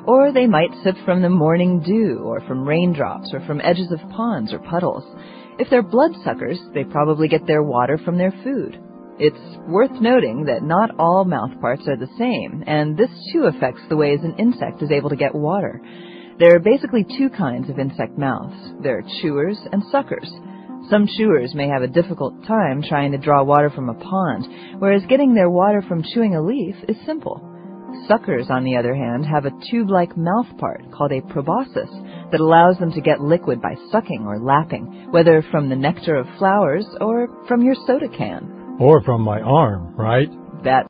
Or they might sip from the morning dew, or from raindrops, or from edges of ponds or puddles. If they're bloodsuckers, they probably get their water from their food. It's worth noting that not all mouthparts are the same, and this too affects the ways an insect is able to get water. There are basically two kinds of insect mouths. There are chewers and suckers. Some chewers may have a difficult time trying to draw water from a pond, whereas getting their water from chewing a leaf is simple. Suckers, on the other hand, have a tube-like mouthpart called a proboscis that allows them to get liquid by sucking or lapping, whether from the nectar of flowers or from your soda can. Or from my arm, right? That